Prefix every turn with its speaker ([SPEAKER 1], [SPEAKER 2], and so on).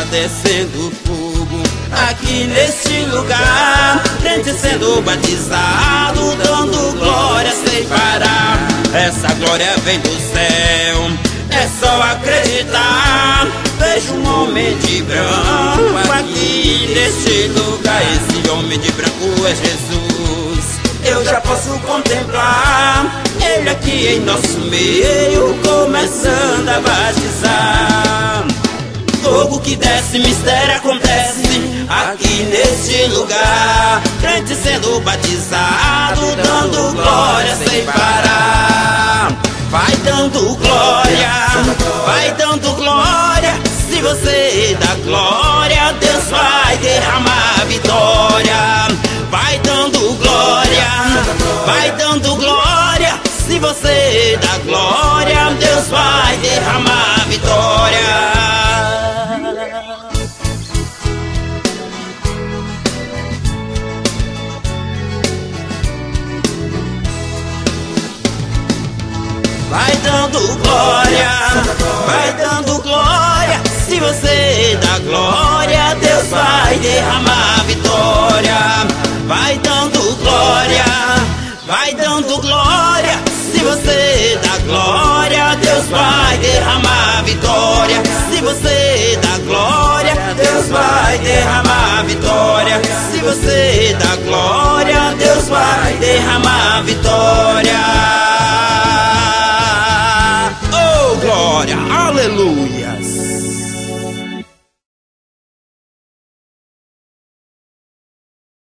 [SPEAKER 1] descendo fogo aqui neste lugar. Crente sendo batizado, dando glória sem parar. Essa glória vem do céu, é só acreditar. Vejo um homem de branco aqui neste lugar. Esse homem de branco é Jesus. Eu já posso contemplar Ele aqui em nosso meio, começando a batizar. Fogo que desce, mistério acontece aqui neste lugar. Crente sendo batizado, dando glória sem parar. Vai dando glória, vai dando glória. Se você dá glória, Deus vai derramar vitória. Vai dando glória, vai dando glória. Se você dá glória, Deus vai derramar vitória. Vai dando glória, vai dando glória. Se você dá glória, Deus vai derramar vitória. Vai dando glória, vai dando glória. Se você dá glória, Deus vai derramar vitória. Se você dá glória, Deus vai derramar vitória. Se você dá glória, Deus vai derramar vitória. Oh, glória, aleluia.